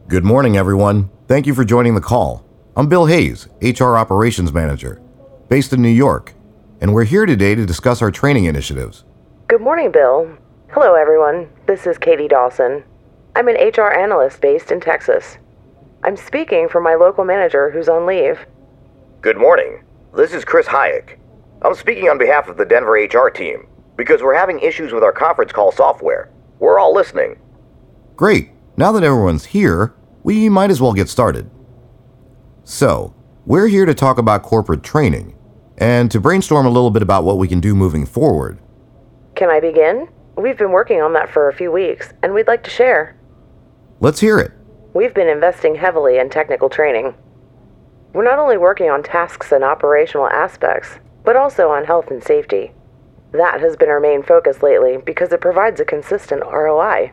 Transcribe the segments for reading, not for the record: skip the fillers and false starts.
Good morning, everyone. Thank you for joining the call. I'm Bill Hayes, HR Operations Manager, based in New York, and we're here today to discuss our training initiatives. Good morning, Bill. Hello, everyone. This is Katie Dawson. I'm an HR analyst based in Texas. I'm speaking for my local manager who's on leave. Good morning. This is Chris Hayek. I'm speaking on behalf of the Denver HR team because we're having issues with our conference call software. We're all listening. Great. Now that everyone's here, we might as well get started. So, we're here to talk about corporate training and to brainstorm a little bit about what we can do moving forward. Can I begin? We've been working on that for a few weeks, and we'd like to share. Let's hear it. We've been investing heavily in technical training. We're not only working on tasks and operational aspects, but also on health and safety. That has been our main focus lately because it provides a consistent ROI.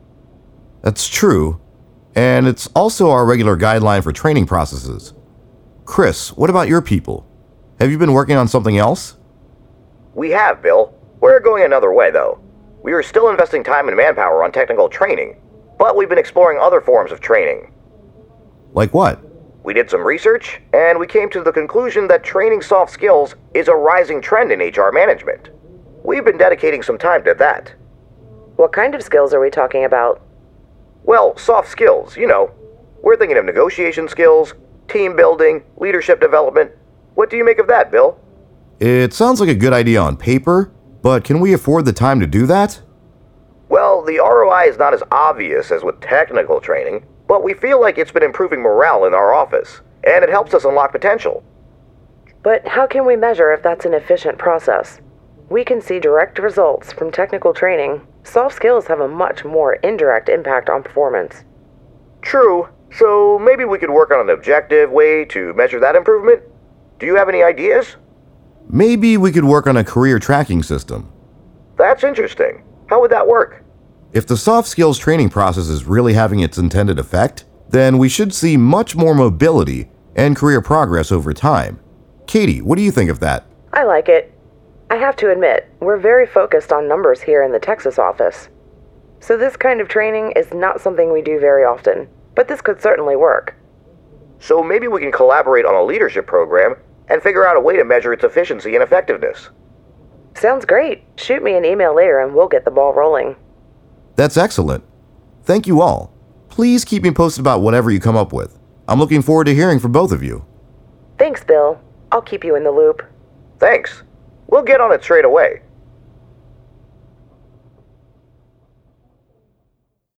That's true, and it's also our regular guideline for training processes. Chris, what about your people? Have you been working on something else? We have, Bill. We're going another way, though. We are still investing time and manpower on technical training, but we've been exploring other forms of training. Like what? We did some research, and we came to the conclusion that training soft skills is a rising trend in HR management. We've been dedicating some time to that. What kind of skills are we talking about? Well, soft skills, you know. We're thinking of negotiation skills, team building, leadership development. What do you make of that, Bill? It sounds like a good idea on paper, but can we afford the time to do that? Well, the ROI is not as obvious as with technical training, but we feel like it's been improving morale in our office, and it helps us unlock potential. But how can we measure if that's an efficient process? We can see direct results from technical training. Soft skills have a much more indirect impact on performance. True, so maybe we could work on an objective way to measure that improvement? Do you have any ideas? Maybe we could work on a career tracking system. That's interesting. How would that work? If the soft skills training process is really having its intended effect, then we should see much more mobility and career progress over time. Katie, what do you think of that? I like it. I have to admit, we're very focused on numbers here in the Texas office. So this kind of training is not something we do very often, but this could certainly work. So maybe we can collaborate on a leadership program and figure out a way to measure its efficiency and effectiveness. Sounds great. Shoot me an email later and we'll get the ball rolling. That's excellent. Thank you all. Please keep me posted about whatever you come up with. I'm looking forward to hearing from both of you. Thanks, Bill. I'll keep you in the loop. Thanks. We'll get on it straight away.